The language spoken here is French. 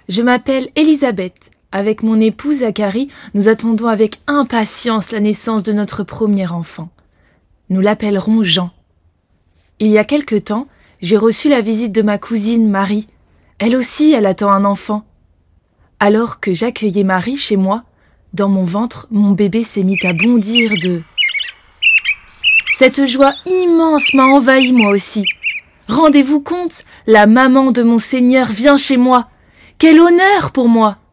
Je m'appelle Elisabeth. Avec mon époux Zacharie, nous attendons avec impatience la naissance de notre premier enfant. Nous l'appellerons Jean. Il y a quelque temps, j'ai reçu la visite de ma cousine Marie. Elle aussi, elle attend un enfant. Alors que j'accueillais Marie chez moi, dans mon ventre, mon bébé s'est mis à bondir de... Cette joie immense m'a envahi moi aussi. Rendez-vous compte, la maman de mon Seigneur vient chez moi. Quel honneur pour moi!